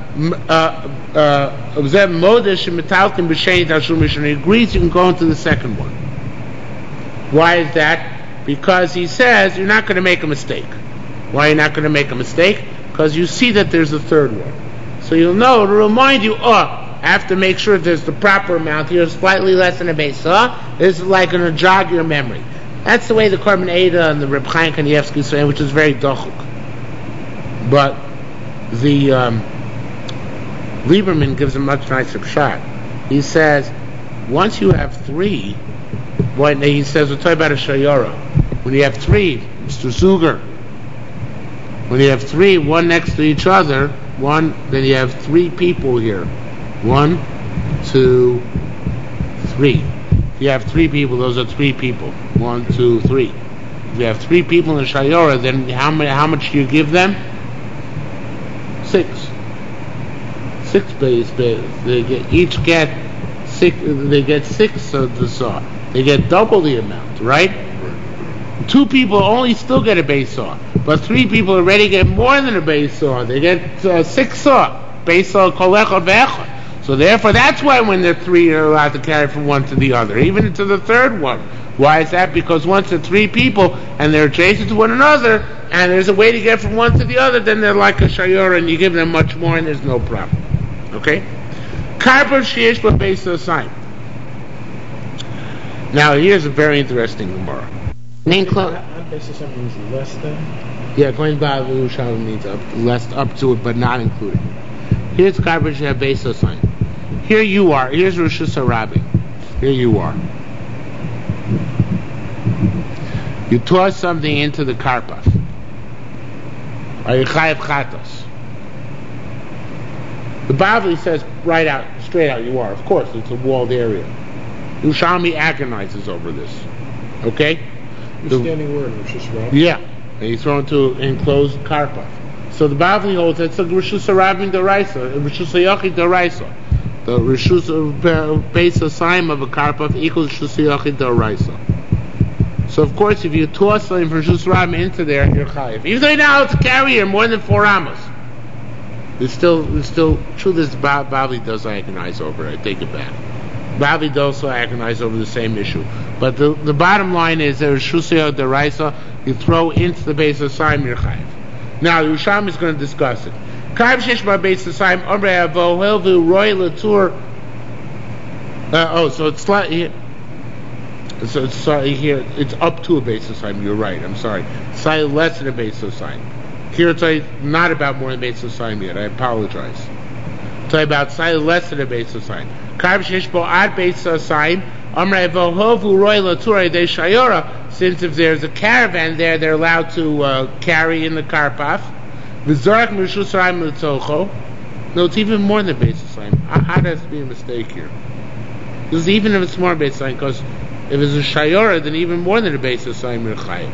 he agrees you can go into the second one. Why is that? Because he says you're not going to make a mistake. Why are you not going to make a mistake? Because you see that there's a third one. So you'll know, to remind you, oh, I have to make sure there's the proper amount here, slightly less than a base saw. This is like going to jog your memory. That's the way the Korban Eidah and the Reb Chaim Kanievsky say, which is very dochuk. But the um, Lieberman gives a much nicer shot. He says, once you have three, when he says, we're talking about a shayora. When you have three, Mister Zuger, when you have three, one next to each other, one, then you have three people here. One, two, three. If you have three people, those are three people. One, two, three. If you have three people in a shayora, then how many? How much do you give them? Six. Six base. They get each get six. They get six of the saw. They get double the amount, right? Two people only still get a base saw, but three people already get more than a base saw. They get uh, six saw. Base saw kol echad ve'echad. So therefore, that's why when they're three, you're allowed to carry from one to the other, even to the third one. Why is that? Because once they're three people and they're adjacent to one another, and there's a way to get from one to the other, then they're like a shayora, and you give them much more, and there's no problem. Okay? Karper sheyesh b'beis sign. Now here's a very interesting Gemara. Name close. Something means less than. Yeah, going by Yerushalmi means up, less up to it, but not including. Here's Karper sheyesh b'beis sign. Here you are. Here's Rishus HaRabbi. Here you are. You toss something into the karpaf. Are you chayav chatos? The Bavli says right out, straight out, you are. Of course, it's a walled area. Yerushalmi agonizes over this. Okay? You're standing where in Rishus HaRabbi? Yeah. And you throw into enclosed karpaf. So the Bavli holds that's a Rishus HaRabbi D'Oraisa, Rishus HaYachid D'Oraisa. The Rishus base sign of a karpaf equals Rishus HaYachid D'Oraisa. So of course, if you toss something from Rishus HaRabbi into there, you're chayiv. Even though you know how to carry here more than four amos, it's still, it's still true. This Bavli does agonize over it. I take it back. Bavli also agonize over the same issue. But the, the bottom line is that Shusay Deraisa, you throw into the base of Saim you're chayiv. Now the Yerushalmi is going to discuss it. Kaim shesh bar base of Saim Omrei Avo Helvu Roy Latour. Oh, so it's slightly. So it's sorry here. It's up to a base of Saim. You're right. I'm sorry. Slightly less than a base of Saim. Here it's not about more than a base of Saim yet. I apologize. It's about slightly less than a base of Saim. Kaim shesh bar ad base of Saim. Since if there's a caravan there, they're allowed to uh, carry in the karpaf. No, it's even more than base of sign. How does be a mistake here? Because even if it's more base of sign, because if it's a shayora, then even more than a base of sign, you're chayiv.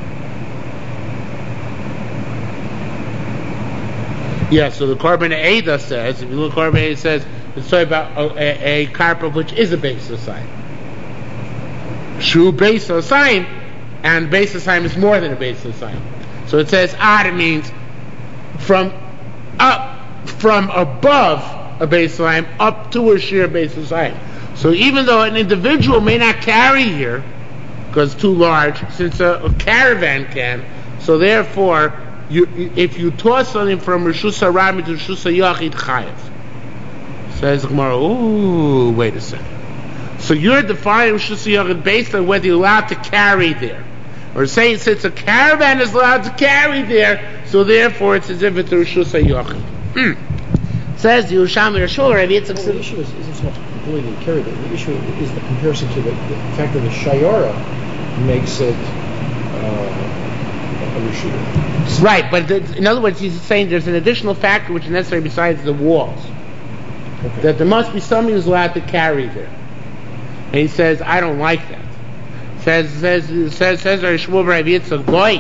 Yeah, so the Korban Eidah says, if you look at Korban Eidah, it says, it's talking about a, a, a karpaf which is a base of sign. Shu base of sign, and base of sign is more than a base of sign. So it says ad, it means from up, from above a base of sign up to a sheer base of sign. So even though an individual may not carry here because it's too large, since a, a caravan can, so therefore, you, if you toss something from Rishus HaRami to Rishus HaYachid chayiv. Says the Gemara, ooh, wait a second. So you're defining Rishus HaYachid based on whether you're allowed to carry there. Or saying since a caravan is allowed to carry there, so therefore it's as if it's a Rishus HaYachid. Hmm. Says the Yerushalmi Rashul, Rabbi Yitzchak. The issue is, is it's not completely carried. The issue is the comparison to the, the fact that the Shayara makes it uh, a Rishus. Right, but the, in other words, he's saying there's an additional factor which is necessary besides the walls. Okay. That there must be somebody who's allowed to carry there. And he says, I don't like that. Says says says says Shmuel Rabbi Yitzchak Goy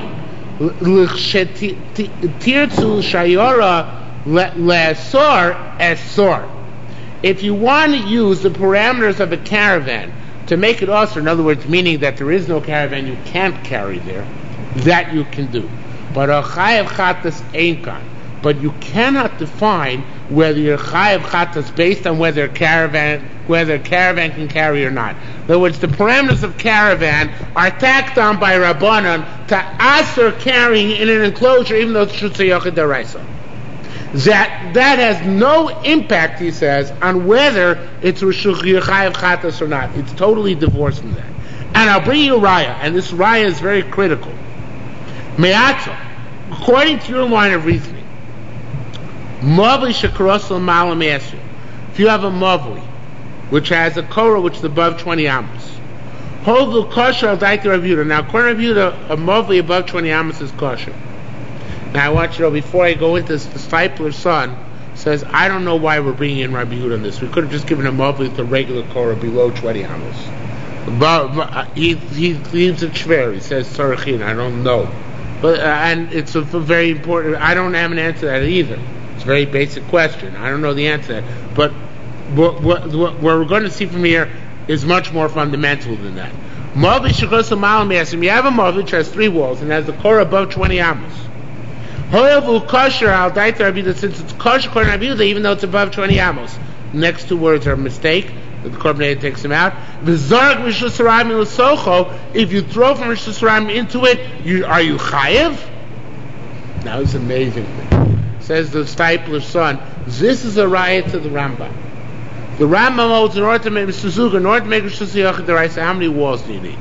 Tirtzu Shayora Le'asor Esor. If you want to use the parameters of a caravan to make it usher, in other words, meaning that there is no caravan you can't carry there, that you can do. But a chayav chatas ain't got. But you cannot define whether your chayav chatas based on whether a caravan whether a caravan can carry or not. In other words, the parameters of caravan are tacked on by Rabbanan to asur carrying in an enclosure, even though it's Shutza Yochid Daraisa. That that has no impact, he says, on whether it's Rishuch Chayav Chatas or not. It's totally divorced from that. And I'll bring you a raya, and this raya is very critical. Me'atza, according to your line of reasoning, Mavli Shekarosel Malam Esri. If you have a Mavli, which has a Korah which is above twenty amos, Hovlu Kosher Al Daiti Rav Yehuda. Now, according to Rav Yehuda, a Mavli above twenty amos is kosher. Now, I want you to know, before I go into this, the disciple's son says, I don't know why we're bringing in Rabbi Yehuda on this. We could have just given a Mavli to regular Korah below twenty amos. But, but he, he leaves it shver. He says, Sarachin, I don't know. But, uh, and it's a, a very important, I don't have an answer to that either. It's a very basic question. I don't know the answer to that. But what, what, what we're going to see from here is much more fundamental than that. Mavli Shekosu Malam Yasim. You have a Mavli which has three walls and has the Korah above twenty amos. However, kosher al daita Rabbi Yehuda, since it's kosher according to Rabbi Yehuda, even though it's above twenty amos. Next two words are a mistake. The Korban Eidah takes them out. V'zarg Rishus HaRami l'socho. If you throw from Rishus HaRami into it, you, are you chayev? Now it's amazing thing. Says the disciple's son. This is a riot to the Rambam. The Rambam holds in order to make Suzuka, in order to make Rishus HaYachid Daraisa, how many walls do you need?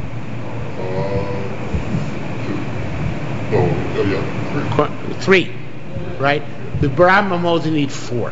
Oh, yeah. Three, right? The Rambam holds you need four.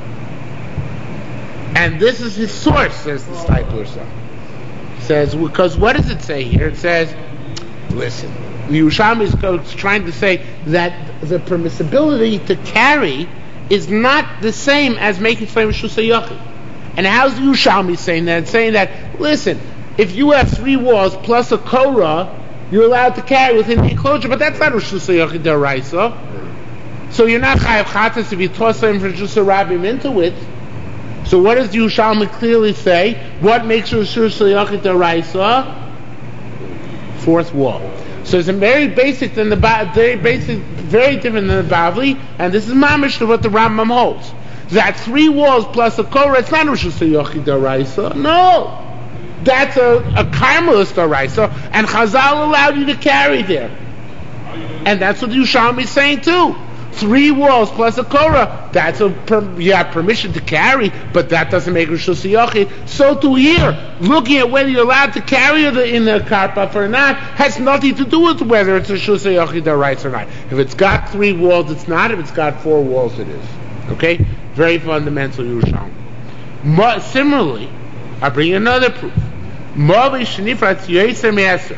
And this is his source, says the disciple's son. Says, because what does it say here? It says, listen, the Yerushalmi is trying to say that the permissibility to carry is not the same as making flame Rishus HaYachid. And how's the Yerushalmi saying that? It's saying that, listen, if you have three walls plus a Korah, you're allowed to carry within the enclosure, but that's not Rishus HaYachid Daraisa. So you're not Chayav Chatas if you toss something from Rishus HaRabim into it. So what does the Yerushalmi clearly say? What makes Rishus HaYachid Daraisa? Fourth wall. So it's very basic than the very basic, very different than the Bavli, and this is mamish to what the Rambam holds. that three walls plus a korah, it's not Rishus HaYochid D'Oraisa. No. That's a, a Carmelist D'Oraisa, and Chazal allowed you to carry there. And that's what Yerushalmi is saying too. Three walls plus a korah, that's a per, you have permission to carry, but that doesn't make Rishus HaYochid. So too here, looking at whether you're allowed to carry the, in the karpaf or not has nothing to do with whether it's a Rishus HaYochid D'Oraisa or not. If it's got three walls, it's not. If it's got four walls, it is. Okay? Very fundamental Yerushalmi. Ma, similarly, I bring another proof. Mavi shenifrat yoyser me'eser.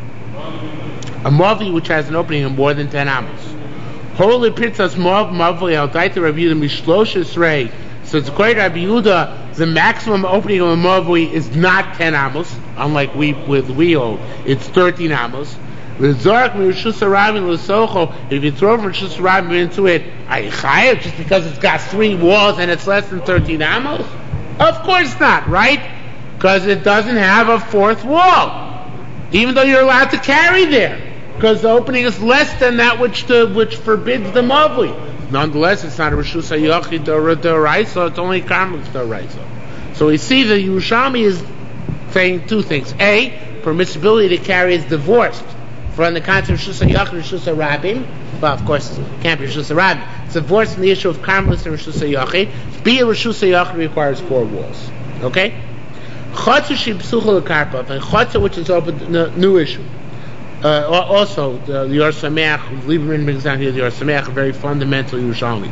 A mavi which has an opening of more than ten amos. Holy pitzas mav mavli al daita Rabbi Yehuda mishloshes rei. So it's quite Rabbi Yehuda. The maximum opening of a mavi is not ten amos, unlike we with we hold. It's thirteen amos. If you throw from Rishus Harabim into it, are you chayav just because it's got three walls and it's less than thirteen amos? Of course not, right? Because it doesn't have a fourth wall, even though you're allowed to carry there, because the opening is less than that which the, which forbids the mavli. Nonetheless, it's not a Rishus HaYochid D'Oraisa, it's only Carmelist D'Oraisa. So we see that Yerushalmi is saying two things. A, permissibility to carry is divorced from the concept of Rishus HaYochid, Rishus HaRabim. Well, of course, it can't be Rishus HaRabim. It's divorced from the issue of Carmelist and Rishus HaYochid. B, a Rishus HaYochid requires four walls. Okay? Chotzer shibsuchel karpaf, and chotzer which is open, no, new issue. Uh, also, the Yor Sameach, Lieberman brings down here the Yor Sameach, a very fundamental Yerushalmi.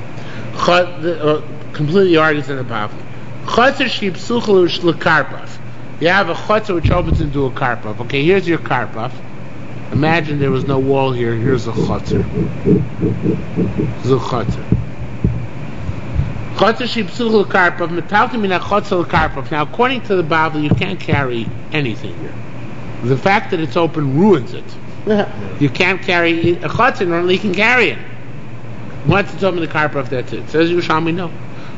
Uh, completely argues in the Bavli. Chotzer shibsuchel karpaf. You have a chotzer which opens into a karpaf. Okay, here's your karpaf. Imagine there was no wall here. Here's a chotzer. Here's a chotzer. Now, according to the Bible, you can't carry anything here. The fact that it's open ruins it. You can't carry a chotzer. Normally, you can carry it. Once it's open the karpaf, that's it. Says Yerushalmi, no.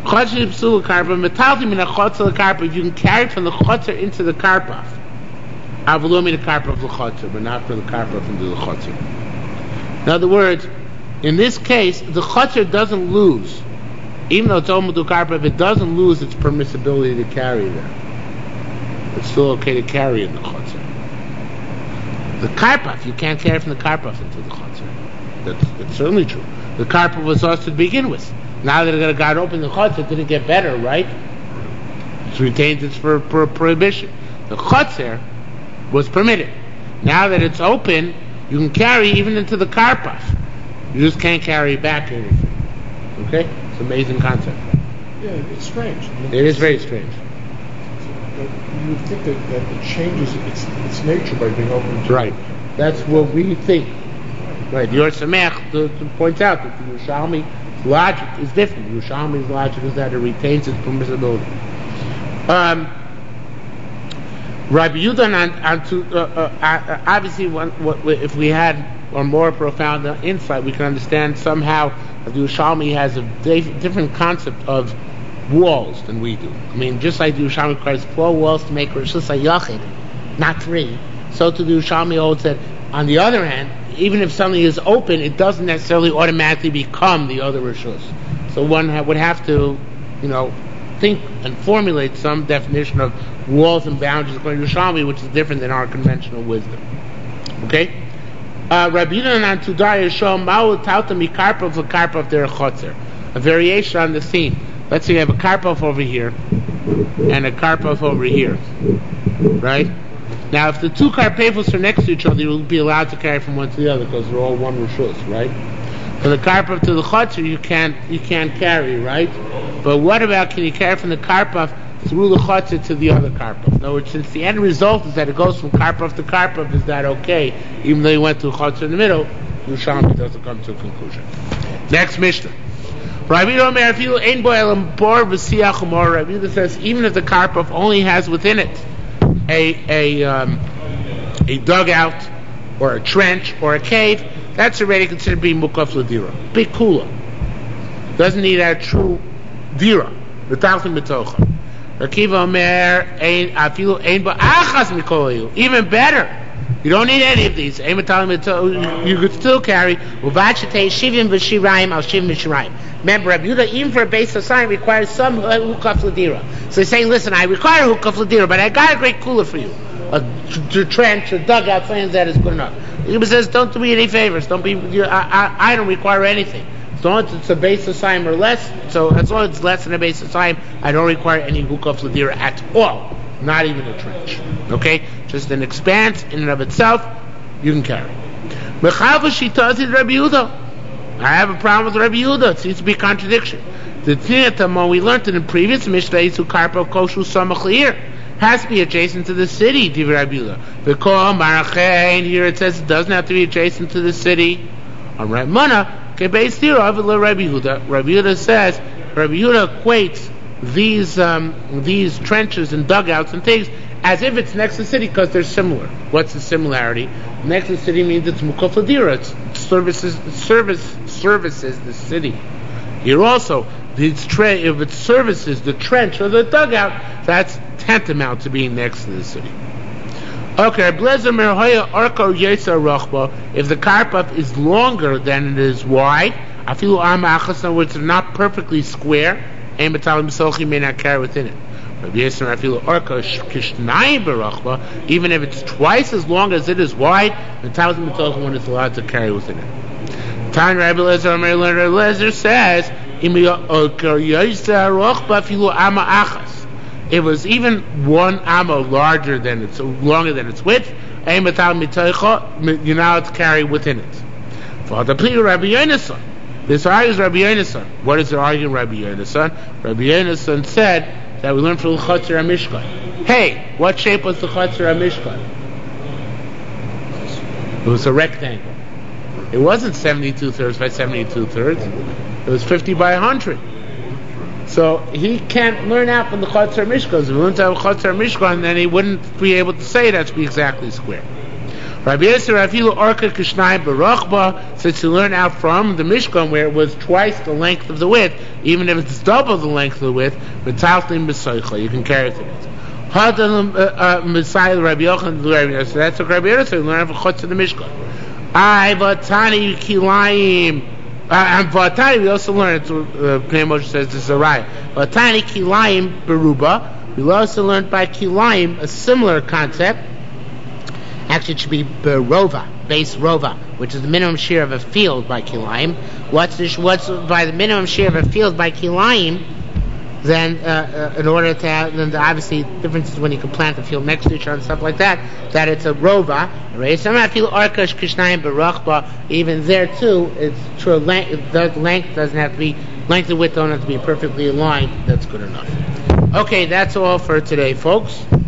If you can carry it from the chotzer into the karpaf, avalumi the karpaf the chotzer, but not from the karpaf into the chotzer. In other words, in this case, the chotzer doesn't lose. Even though it's open to karpaf, it doesn't lose its permissibility to carry there. It's still okay to carry in the chotzer. The karpaf, you can't carry from the karpaf into the chotzer. That's, that's certainly true. The karpaf was us to begin with. Now that it got open, the chotzer didn't get better, right? It retains its for, for prohibition. The chotzer was permitted. Now that it's open, you can carry even into the karpaf. You just can't carry back anything. Okay? It's an amazing concept. Yeah, it's strange. I mean, it is very strange. You would think that, that it changes its its nature by being open to right. That's what we think. Right. Yor Sameach points out that the Yerushalmi logic is different. The Yerushalmi's logic is that it retains its permissibility. Um, Rabbi Yehuda, and, uh, uh, obviously, one, what, if we had a more profound insight, we can understand somehow that the Yerushalmi has a dif- different concept of walls than we do. I mean, just like the Yerushalmi requires four walls to make Rishus HaYochid, not three, so to the Yerushalmi holds that, on the other hand, even if something is open, it doesn't necessarily automatically become the other Rishus. So one ha- would have to, you know, think and formulate some definition of walls and boundaries according to Yerushalmi, which is different than our conventional wisdom. Okay? Rabbi Yehuda Tudar show Ma'u Tauta Mikarpov L'Karpov Der Chotzer. A variation on the theme. Let's say you have a karpaf over here and a karpaf over here, right? Now, if the two karpafos are next to each other, you'll be allowed to carry from one to the other because they're all one rishus, right? For the karpaf to the chotzer, you can't you can't carry, right? But what about can you carry from the karpaf through the chotzer to the other karpaf? In other words, since the end result is that it goes from karpaf to karpaf, is that okay? Even though you went to a chotzer in the middle, Yerushalmi doesn't come to a conclusion. Next Mishnah. Rabbi Yehuda says even if the karpaf only has within it a a um, a dugout or a trench or a cave, that's already considered being mukaf l'dira, big kula. Doesn't need a true dira. The talchim betocha. Rakiva Omer ein afilu ein ba'achas mikol. Even better, You don't need any of these. You could still carry. Remember, Rabbi Yehuda, even for a base of sign, requires some hukaf l'dira. So he's saying, listen, I require hukaf l'dira, but I got a great cooler for you. A t- trench, a dugout, things that is good enough. He says, don't do me any favors. Don't be. You, I, I, I don't require anything. As long as it's a base of sign or less, so as long as it's less than a base of sign, I don't require any hukaf l'dira at all. Not even a trench. Okay? Just an expanse in and of itself, you can carry. I have a problem with Rabbi Yehuda. It seems to be a contradiction. The Tinatamon, we learned it in previous Mishnah, Isu Karpo Koshu Samach Leir. Has to be adjacent to the city, Div Rabbi Yehuda. Because Marachein, here it says it doesn't have to be adjacent to the city. On Ramana, Kebeis Tira, Rabbi Yehuda. Rabbi Yehuda says, Rabbi Yehuda equates these um, these trenches and dugouts and things as if it's next to the city because they're similar. What's the similarity? Next to the city means it's mukaf l'dira. It's services, service services the city. Here also, it's tre- if it services the trench or the dugout, that's tantamount to being next to the city. Okay, if the carpet is longer than it is wide, I feel am achas, in other words, it's not perfectly square. Ein b'talim b'sochi may not carry within it. Even if it's twice as long as it is wide, the talim b'sochi one is allowed to carry within it. Tan Rabbi Lezer, Rabbi Lezer says, it was even one amma larger than it, so longer than its width. Ein b'talim b'sochi, you're not allowed to carry within it. For the plea of Rabbi Yonasan. This argues Rabbi Yonasan. What is the argument, Rabbi Yonasan? Rabbi Yonasan said that we learned from the Chatzar HaMishkan. Hey, what shape was the Chatzar HaMishkan? It was a rectangle. It wasn't seventy-two thirds by seventy-two thirds. It was fifty by one hundred. So he can't learn out from the Chatzar HaMishkan. If he learned out from the Chatzar HaMishkan, then he wouldn't be able to say that to be exactly square. Rabbi Yisrael Rafilu Orka Kishnai Barachba, since you learn out from the Mishkan where it was twice the length of the width, even if it's double the length of the width, Metaltin B'Soicha, you can carry it in it. Hadal Messiah Rabbi Yochanan Rabbi Yisrael. So that's what Rabbi Yisrael learned from Chutz of the Mishkan. I Vatani Kilayim. And Vatani we also learned. Pnei Moshe says this is a right. Vatani Kilayim Beruba. We also learned by Kilayim a similar concept. Actually, it should be berova, base rova, which is the minimum share of a field by kilayim. What's this, what's by the minimum share of a field by kilayim? Then, uh, uh, in order to have, then the obviously differences when you can plant a field next to each other and stuff like that. That it's a rova, right? Some I feel arkash krishnayim berachba. Even there too, it's true. Length, the length doesn't have to be length and width don't have to be perfectly aligned. That's good enough. Okay, that's all for today, folks.